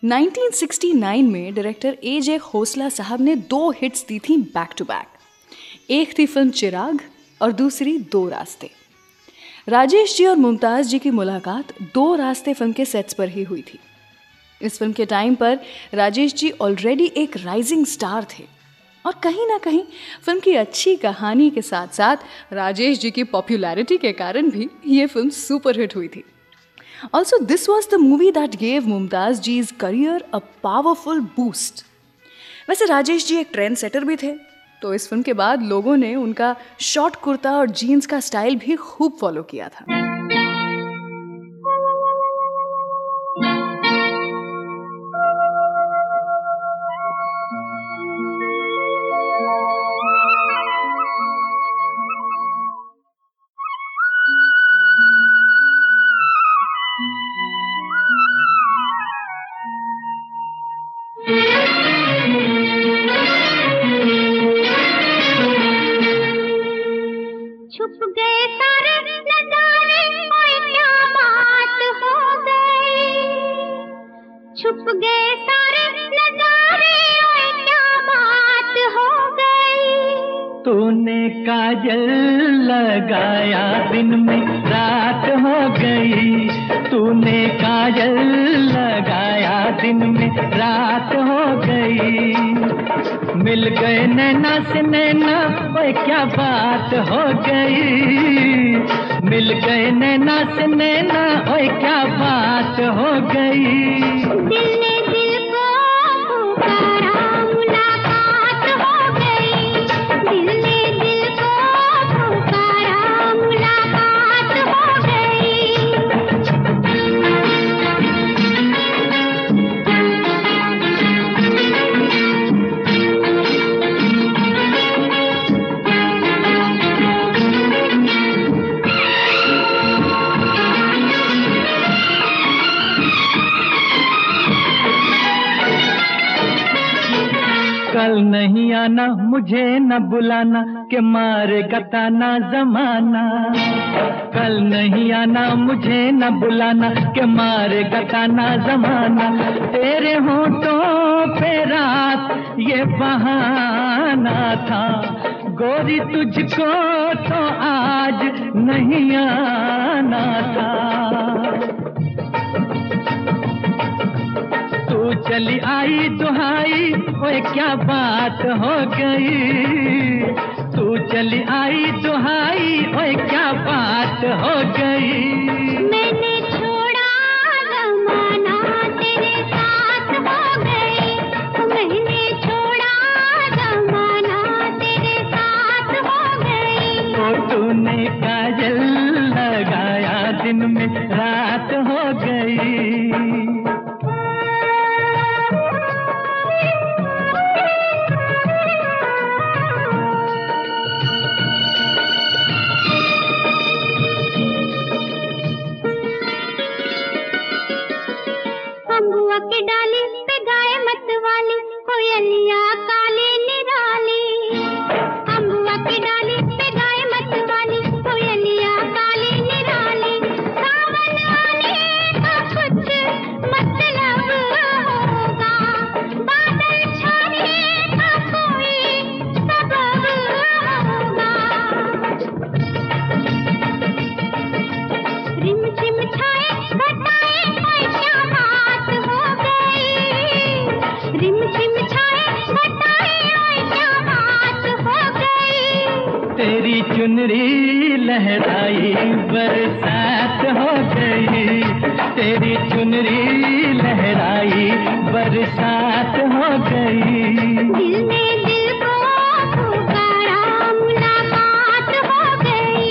1969 में director AJ. Khosla साहब ने 2 हिट्स दी थी बैक टू बैक। एक थी फिल्म चिराग और दूसरी दो रास्ते। राजेश जी और मुमताज़ जी की मुलाकात दो रास्ते फिल्म के सेट्स पर ही हुई थी। इस फिल्म के टाइम पर राजेश जी ऑलरेडी एक राइजिंग स्टार थे और कहीं ना कहीं फिल्म की अच्छी कहानी के साथ साथ राजेश जी की पॉपुलैरिटी के कारण भी ये फिल्म सुपर हिट हुई थी। Also, this was the movie that gave Mumtaz जी's career a powerful boost। वैसे राजेश जी एक ट्रेंड सेटर भी थे, तो इस फिल्म के बाद लोगों ने उनका शॉर्ट कुर्ता और जीन्स का स्टाइल भी खूब फॉलो किया था। छुप गए सारे नजारे, ओए क्या बात हो गई। छुप गए सारे नजारे, ओए क्या बात हो गई। तूने काजल लगाया दिन में रात हो गई। तूने काजल लगाया दिन में रात हो गई। मिल गए नैना से नैना, ओए क्या बात हो गई। मिल गए नैना से नैना, ओए क्या बात हो गई। दिल ने दिल को पुकारा, मुलाकात हो गई। दिल ने दिल को पुकारा, मुलाकात हो गई। कल नहीं आना, मुझे न बुलाना, के मारेगा ताना जमाना। कल नहीं आना, मुझे न बुलाना, के मारेगा ताना जमाना। तेरे होठों पे रात ये बहाना था, गोरी तुझको तो आज नहीं आना था। तू चली आई दुहाई, ओए क्या बात हो गई। तू चली आई दुहाई, ओए क्या बात हो गई। मैंने छोड़ा ज़माना, तेरे साथ हो गई। मैंने छोड़ा ज़माना, तेरे साथ हो गई। तो तूने काजल लगाया दिन में रात हो गई। अम्बुआ की डाली पे गाए मतवाली, कोयलिया काली निराली। अम्बुआ की डाली पे गाए मतवाली, कोयलिया काली निराली। सावन आने का कुछ मतलब होगा, बादल छाने का कोई सबब होगा। रिम झिम छाए घटाए, ओए क्या बात हो गई। रिम झिम छाए घटाए, ओए क्या बात हो गई। तेरी चुनरी लहराई बरसात हो गई। तेरी चुनरी लहराई बरसात हो गई। दिल ने दिल को पुकारा, मुलाकात हो गई।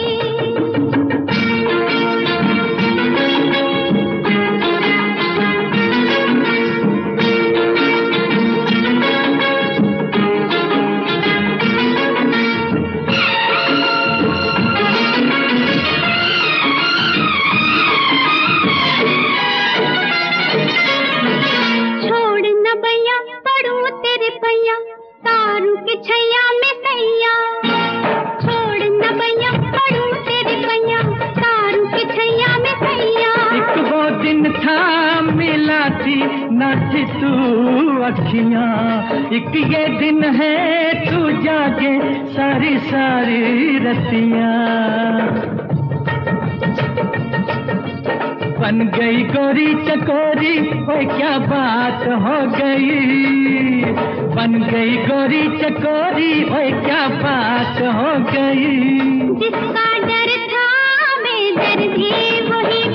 छोड़ न भैया, पढ़ूं तेरे पैया, तारू के छैया में सैया। छोड़ न भैया, पढ़ूं तेरे पैया, तारू के छैया में सैया। एक वो दिन था मिला थी ना थी तू अखियां, एक ये दिन है तू जागे सारी सारी रतियां। बन गई गोरी चकोरी, ओए क्या बात हो गई। बन गई गोरी चकोरी, ओए क्या बात हो गई। जिसका डर था बेदर्दी वही